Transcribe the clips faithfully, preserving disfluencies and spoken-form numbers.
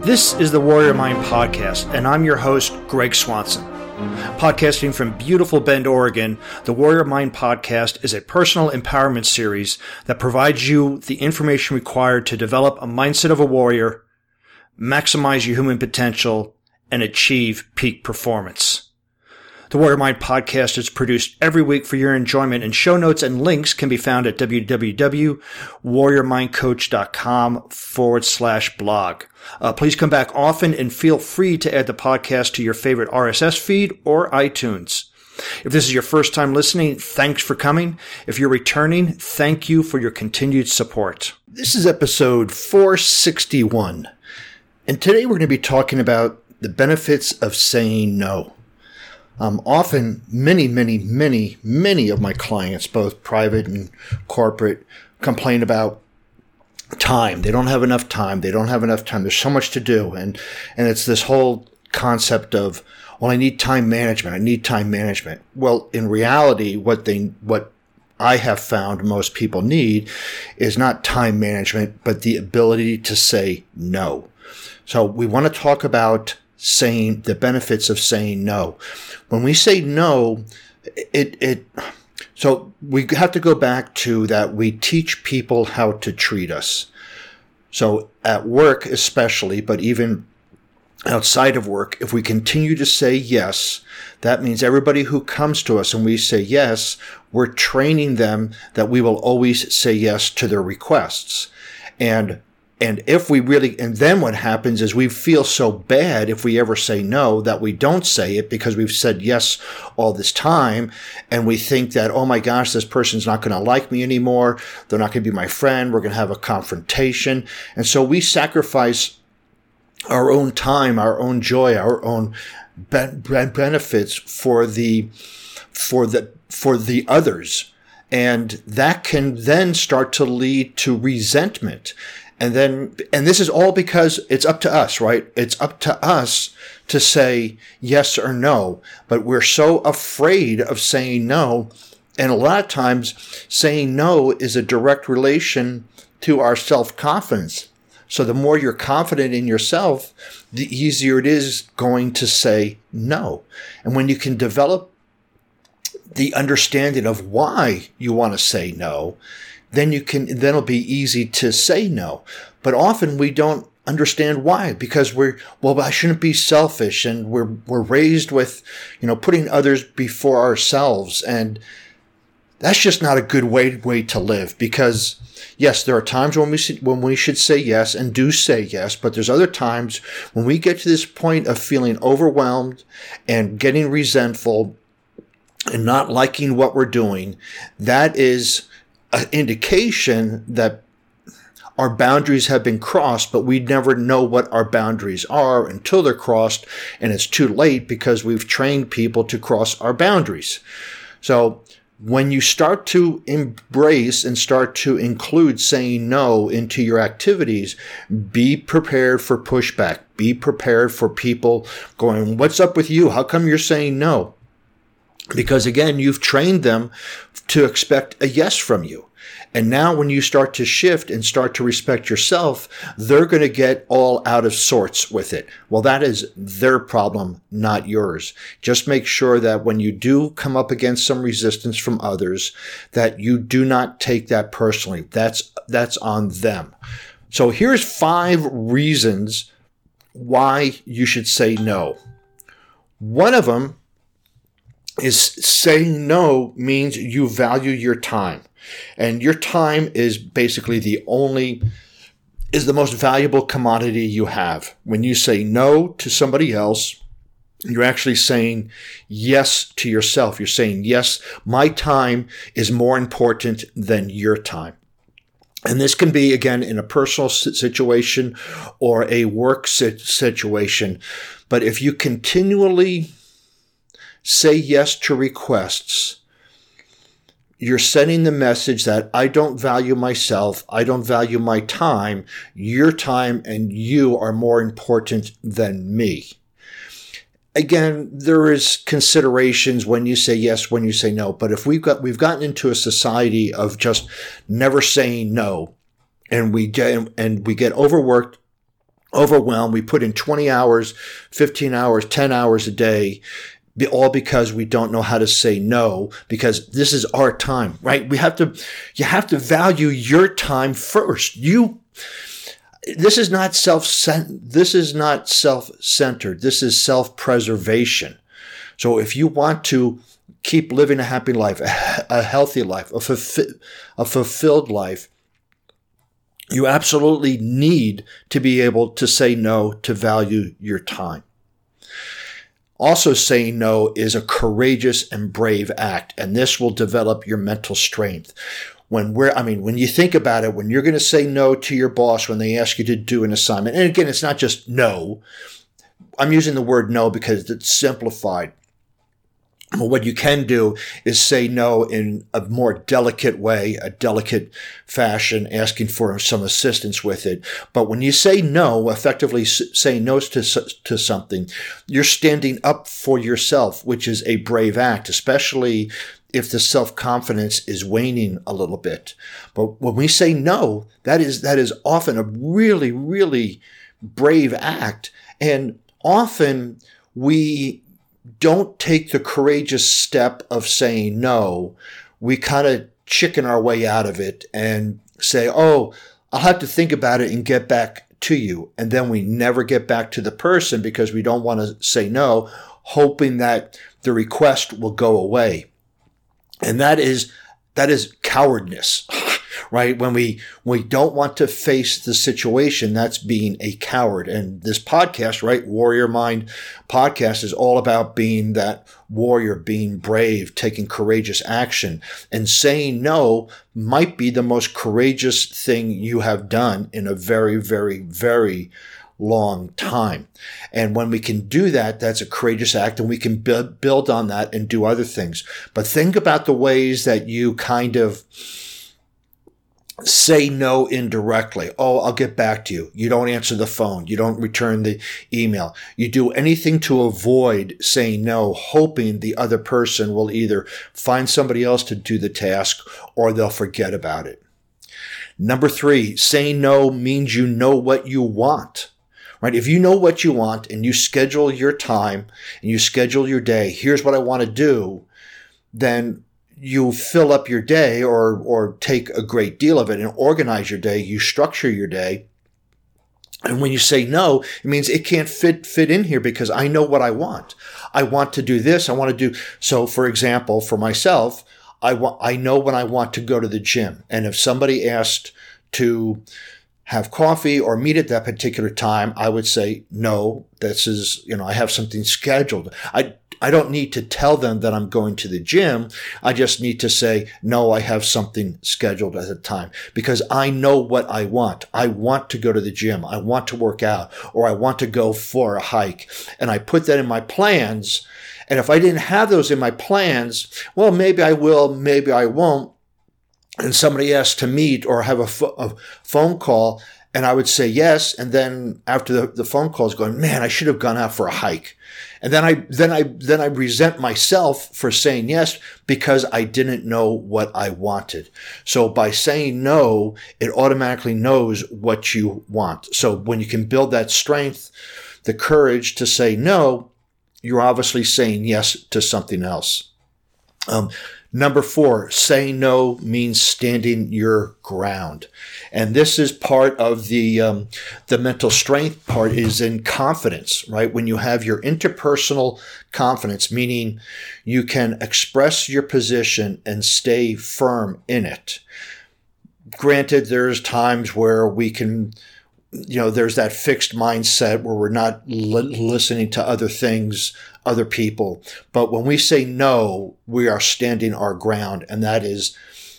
This is the Warrior Mind Podcast, and I'm your host, Greg Swanson. Podcasting from beautiful Bend, Oregon, the Warrior Mind Podcast is a personal empowerment series that provides you the information required to develop a mindset of a warrior, maximize your human potential, and achieve peak performance. The Warrior Mind Podcast is produced every week for your enjoyment, and show notes and links can be found at www.warriormindcoach.com forward slash blog. Uh, please come back often and feel free to add the podcast to your favorite R S S feed or iTunes. If this is your first time listening, thanks for coming. If you're returning, thank you for your continued support. This is episode four sixty-one, and today we're going to be talking about the benefits of saying no. Um, often, many, many, many, many of my clients, both private and corporate, complain about time. They don't have enough time. They don't have enough time. There's so much to do. And, and it's this whole concept of, well, I need time management. I need time management. Well, in reality, what they, what I have found most people need is not time management, but the ability to say no. So we want to talk about saying the benefits of saying no. When we say no, it, it, so we have to go back to that we teach people how to treat us. So at work especially, but even outside of work, if we continue to say yes, that means everybody who comes to us and we say yes, we're training them that we will always say yes to their requests. And And if we really, and then what happens is we feel so bad if we ever say no that we don't say it because we've said yes all this time. And we think that, oh my gosh, this person's not going to like me anymore. They're not going to be my friend. We're going to have a confrontation. And so we sacrifice our own time, our own joy, our own benefits for the, for the, for the others. And that can then start to lead to resentment. And then, and this is all because it's up to us, right? It's up to us to say yes or no, but we're so afraid of saying no. And a lot of times saying no is a direct relation to our self-confidence. So the more you're confident in yourself, the easier it is going to say no. And when you can develop the understanding of why you want to say no, then you can, then it'll be easy to say no. But often we don't understand why, because we're, well, I shouldn't be selfish, and we're, we're raised with, you know, putting others before ourselves. And that's just not a good way, way to live, because yes, there are times when we, when we should say yes and do say yes, but there's other times when we get to this point of feeling overwhelmed and getting resentful and not liking what we're doing. That is an indication that our boundaries have been crossed, but we never know what our boundaries are until they're crossed, and it's too late because we've trained people to cross our boundaries. So when you start to embrace and start to include saying no into your activities, be prepared for pushback. Be prepared for people going, what's up with you? How come you're saying no? Because again, you've trained them to expect a yes from you. And now when you start to shift and start to respect yourself, they're going to get all out of sorts with it. Well, that is their problem, not yours. Just make sure that when you do come up against some resistance from others, that you do not take that personally. That's, that's on them. So here's five reasons why you should say no. One of them is saying no means you value your time. And your time is basically the only, is the most valuable commodity you have. When you say no to somebody else, you're actually saying yes to yourself. You're saying, yes, my time is more important than your time. And this can be, again, in a personal situation or a work situation. But if you continually say yes to requests, you're sending the message that I don't value myself, I don't value my time, your time and you are more important than me. Again, there is considerations when you say yes, when you say no, but if we've got, we've gotten into a society of just never saying no, and we get, and we get overworked, overwhelmed. We put in twenty hours, fifteen hours, ten hours a day, all because we don't know how to say no, because this is our time, right? We have to, you have to value your time first. You, this is not self, this is not self-centered. This is self-preservation. So if you want to keep living a happy life, a healthy life, a, fulfill, a fulfilled life, you absolutely need to be able to say no, to value your time. Also, saying no is a courageous and brave act, and this will develop your mental strength. When we're, I mean, when you think about it, when you're going to say no to your boss when they ask you to do an assignment, and again, it's not just no. I'm using the word no because it's simplified. Well, what you can do is say no in a more delicate way, a delicate fashion, asking for some assistance with it. But when you say no, effectively saying no to, to something, you're standing up for yourself, which is a brave act, especially if the self-confidence is waning a little bit. But when we say no, that is, that is often a really, really brave act. And often we don't take the courageous step of saying no. We kind of chicken our way out of it and say, oh, I'll have to think about it and get back to you. And then we never get back to the person because we don't want to say no, hoping that the request will go away. And that is, that is cowardness, right? When we, we don't want to face the situation, that's being a coward. And this podcast, right? Warrior Mind podcast is all about being that warrior, being brave, taking courageous action, and saying no might be the most courageous thing you have done in a very, very, very long time. And when we can do that, that's a courageous act, and we can build, build on that and do other things. But think about the ways that you kind of say no indirectly. Oh, I'll get back to you. You don't answer the phone. You don't return the email. You do anything to avoid saying no, hoping the other person will either find somebody else to do the task or they'll forget about it. Number three, saying no means you know what you want. Right? If you know what you want and you schedule your time and you schedule your day, here's what I want to do, then you fill up your day or, or take a great deal of it and organize your day. You structure your day. And when you say no, it means it can't fit, fit in here because I know what I want. I want to do this. I want to do. So for example, for myself, I want, I know when I want to go to the gym. And if somebody asked to have coffee or meet at that particular time, I would say, no, this is, you know, I have something scheduled. I, I don't need to tell them that I'm going to the gym. I just need to say, no, I have something scheduled at the time because I know what I want. I want to go to the gym. I want to work out, or I want to go for a hike. And I put that in my plans. And if I didn't have those in my plans, well, maybe I will, maybe I won't. And somebody asks to meet or have a, fo- a phone call, and I would say yes. And then after the, the phone call is going, man, I should have gone out for a hike. And then I, then I, then I resent myself for saying yes because I didn't know what I wanted. So by saying no, it automatically knows what you want. So when you can build that strength, the courage to say no, you're obviously saying yes to something else. Um, Number four, saying no means standing your ground. And this is part of the um, the mental strength part is in confidence, right? When you have your interpersonal confidence, meaning you can express your position and stay firm in it. Granted, there's times where we can, you know, there's that fixed mindset where we're not li- listening to other things, other people. But when we say no, we are standing our ground. And that is,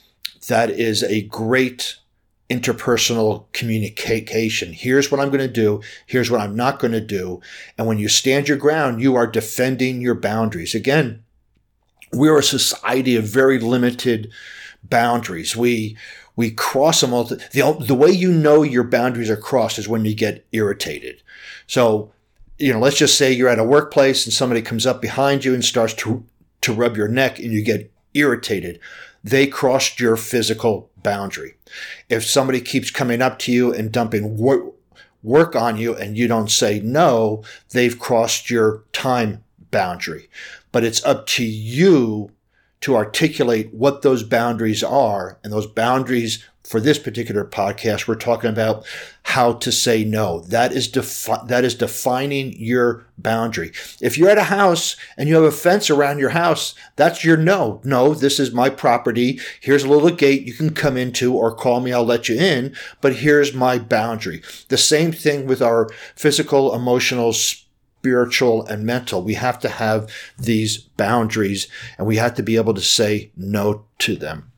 that is a great interpersonal communication. Here's what I'm going to do. Here's what I'm not going to do. And when you stand your ground, you are defending your boundaries. Again, we're a society of very limited boundaries. We, We cross them all. The, the way you know your boundaries are crossed is when you get irritated. So, you know, let's just say you're at a workplace and somebody comes up behind you and starts to, to rub your neck and you get irritated. They crossed your physical boundary. If somebody keeps coming up to you and dumping wor- work on you and you don't say no, they've crossed your time boundary. But it's up to you to articulate what those boundaries are. And those boundaries, for this particular podcast, we're talking about how to say no. That is defi- that is defining your boundary. If you're at a house and you have a fence around your house, that's your no. No, this is my property. Here's a little gate you can come into, or call me, I'll let you in, but here's my boundary. The same thing with our physical, emotional, spiritual, and mental. We have to have these boundaries, and we have to be able to say no to them.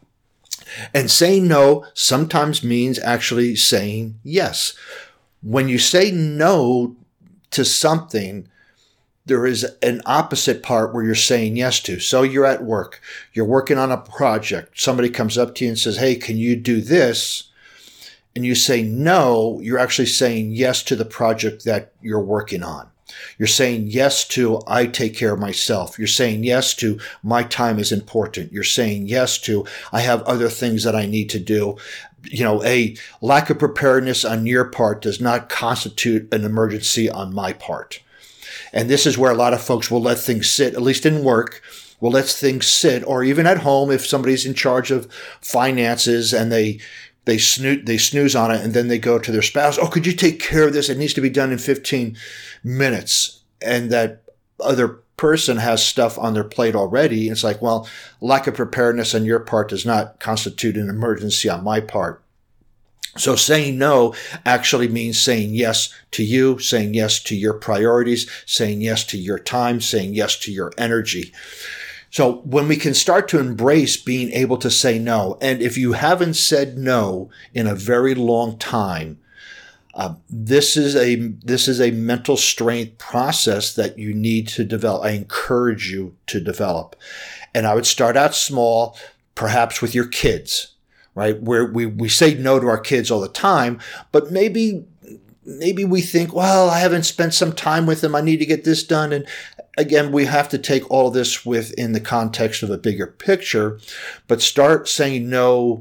And saying no sometimes means actually saying yes. When you say no to something, there is an opposite part where you're saying yes to. So you're at work, you're working on a project. Somebody comes up to you and says, hey, can you do this? And you say no, you're actually saying yes to the project that you're working on. You're saying yes to, I take care of myself. You're saying yes to, my time is important. You're saying yes to, I have other things that I need to do. You know, a lack of preparedness on your part does not constitute an emergency on my part. And this is where a lot of folks will let things sit, at least in work, will let things sit, or even at home if somebody's in charge of finances and they They snooze, they snooze on it, and then they go to their spouse. Oh, could you take care of this? It needs to be done in fifteen minutes. And that other person has stuff on their plate already. It's like, well, lack of preparedness on your part does not constitute an emergency on my part. So saying no actually means saying yes to you, saying yes to your priorities, saying yes to your time, saying yes to your energy. So when we can start to embrace being able to say no, and if you haven't said no in a very long time, uh, this is a this is a mental strength process that you need to develop. I encourage you to develop. And I would start out small, perhaps with your kids, right? Where we, we say no to our kids all the time, but maybe maybe we think, well, I haven't spent some time with them. I need to get this done. And again, we have to take all this within the context of a bigger picture, but start saying no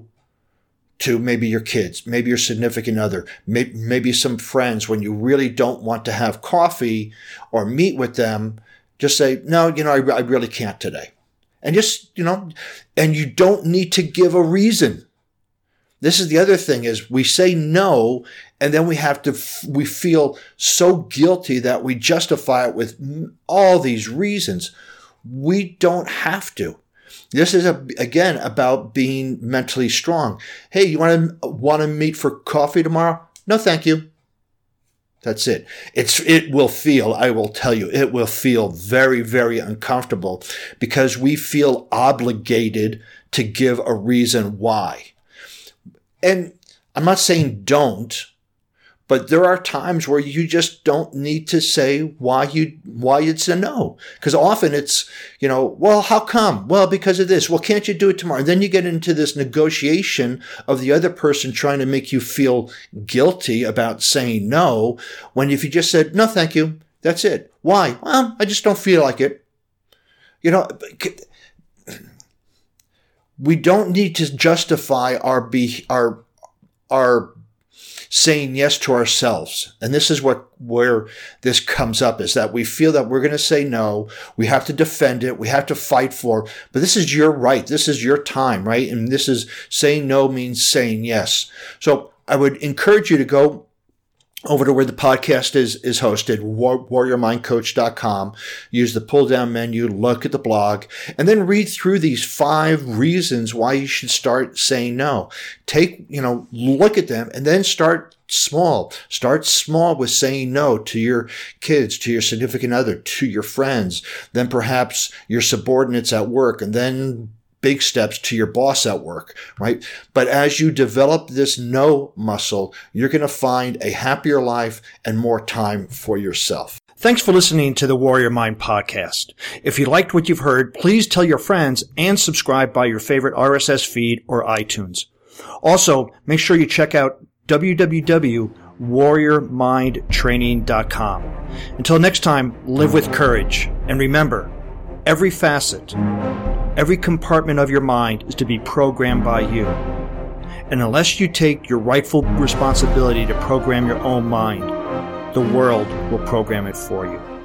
to maybe your kids, maybe your significant other, maybe, maybe some friends. When you really don't want to have coffee or meet with them, just say, no, you know, I, I really can't today. And just, you know, and you don't need to give a reason. This is the other thing, is we say no, and then we have to, we feel so guilty that we justify it with all these reasons. We don't have to. This is, a, again, about being mentally strong. Hey, you want to want to meet for coffee tomorrow? No, thank you. That's it. It's, it will feel, I will tell you, it will feel very, very uncomfortable because we feel obligated to give a reason why. And I'm not saying don't, but there are times where you just don't need to say why you, why it's a no. Because often it's, you know, well, how come? Well, because of this. Well, can't you do it tomorrow? And then you get into this negotiation of the other person trying to make you feel guilty about saying no, when if you just said, no, thank you, that's it. Why? Well, I just don't feel like it. You know, we don't need to justify our be our our saying yes to ourselves. And this is what where this comes up, is that we feel that we're going to say no. We have to defend it. We have to fight for it. But this is your right. This is your time, right? And this is, saying no means saying yes. So I would encourage you to go over to where the podcast is, is hosted, warrior mind coach dot com. Use the pull down menu, look at the blog, and then read through these five reasons why you should start saying no. Take, you know, look at them and then start small. Start small with saying no to your kids, to your significant other, to your friends, then perhaps your subordinates at work, and then big steps to your boss at work, right? But as you develop this no muscle, you're going to find a happier life and more time for yourself. Thanks for listening to the Warrior Mind podcast. If you liked what you've heard, please tell your friends and subscribe by your favorite R S S feed or iTunes. Also, make sure you check out w w w dot warrior mind training dot com. Until next time, live with courage. And remember, every facet, every compartment of your mind is to be programmed by you. And unless you take your rightful responsibility to program your own mind, the world will program it for you.